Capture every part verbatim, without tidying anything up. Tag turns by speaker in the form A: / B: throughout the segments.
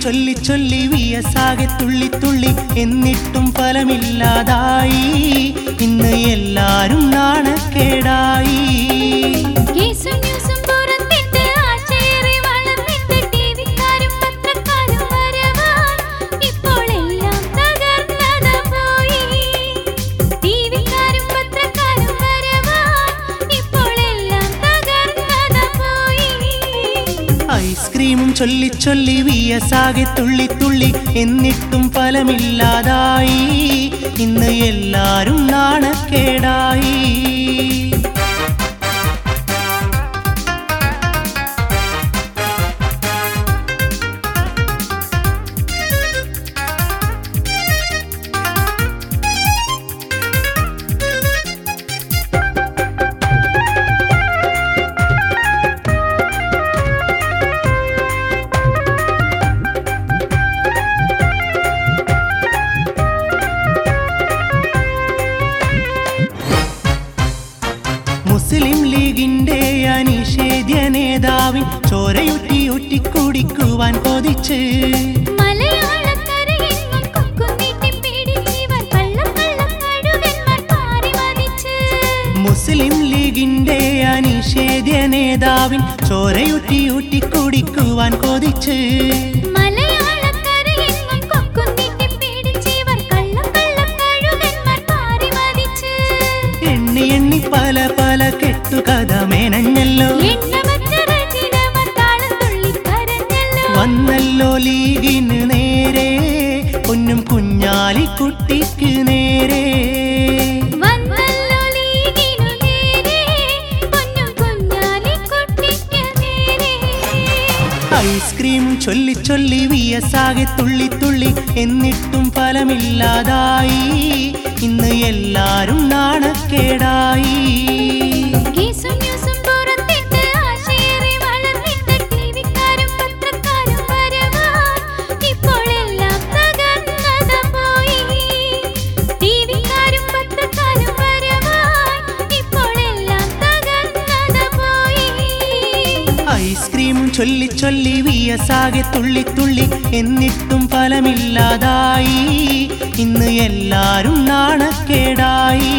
A: ചൊല്ലി ചൊല്ലി വിയസാകെ തുള്ളി തുള്ളി എന്നിട്ടും ഫലമില്ലാതായി. ഇന്ന് എല്ലാരും നാണക്കേടായി. ഐസ്ക്രീമും ചൊല്ലി ചൊല്ലി വിയസാകെ തുള്ളി തുള്ളി എന്നിട്ടും ഫലമില്ലാതായി. ഇന്ന് എല്ലാരും നാണക്കേടായി. മുസ്ലിം ലീഗിന്റെ അനിഷേധ്യ നേതാവിൻ ചോരയുറ്റി ഊറ്റി കുടിക്കുവാൻ കൊതിച്ച് മുസ്ലിം ലീഗിന്റെ അനിഷേധ്യ നേതാവിൻ ചോരയുറ്റി ഊറ്റി കുടിക്കുവാൻ കൊതിച്ച് എണ്ണി എണ്ണി പല പല കെട്ടുകഥ മേനഞ്ഞല്ലോ. വന്നല്ലോ ലീഗിന് നേരെ പൊന്നും കുഞ്ഞാലിക്കുട്ടിക്ക് നേരെ. ഐസ്ക്രീം ചൊല്ലി ചൊല്ലി വിയസാകെ തുള്ളി തുള്ളി എന്നിട്ടും ഫലമില്ലാതായി. ഇന്ന് എല്ലാരും നാണക്കേടായി. ഐസ്ക്രീം ചൊല്ലി ചൊല്ലി വിയസാകെ തുള്ളി തുള്ളി എന്നിട്ടും ഫലമില്ലാതായി. ഇന്ന് എല്ലാരും നാണക്കേടായി.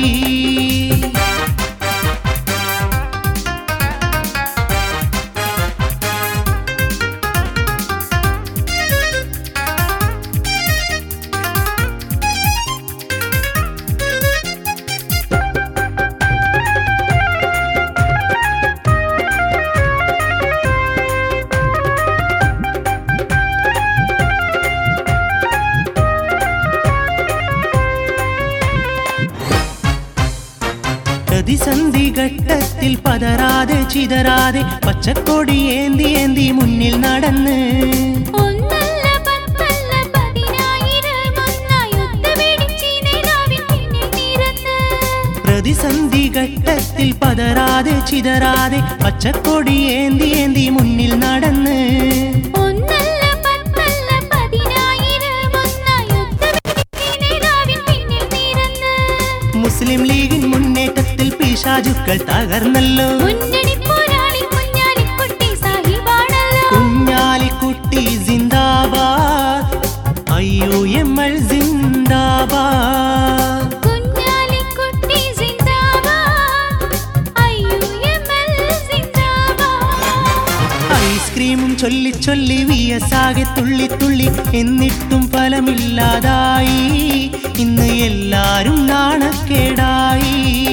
A: പ്രതിസന്ധി ഘട്ടത്തിൽ പതറാതെ ചിതറാതെ പച്ചക്കൊടി ഏന്തി ഏന്തി മുന്നിൽ നടന്ന് പ്രതിസന്ധി ഘട്ടത്തിൽ പതറാതെ ചിതറാതെ പച്ചക്കൊടി ഏന്തി ഏന്തി മുന്നിൽ നടന്ന് മുസ്ലിം ലീഗിൻ മുന്നേറ്റത്തിൽ പിശാചുക്കൾ തകർന്നല്ലോ. കുഞ്ഞാലിക്കുട്ടി സിന്ദാബാദ്, അയ്യോ എം എൽ സിന്ദാബാദ്. ഐസ്ക്രീമും ചൊല്ലി ചൊല്ലി വിയസാകെ തുള്ളി തുള്ളി എന്നിട്ടും ഫലമില്ലാതായി. ഇന്ന് എല്ലാരും നാണക്കേടായി.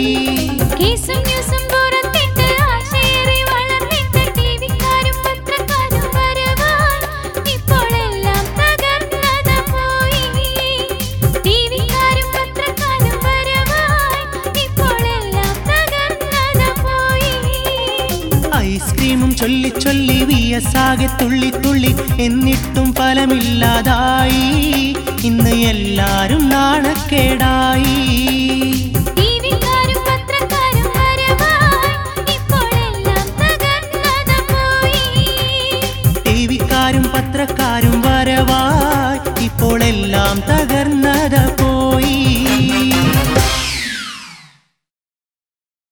A: ഐസ്ക്രീമും ചൊല്ലി ചൊല്ലി വിയസാകെ തുള്ളി തുള്ളി എന്നിട്ടും ഫലമില്ലാതായി. ഇന്ന് എല്ലാരും നാണക്കേടായി. ടിവിക്കാരും പത്രക്കാരും വരവായി.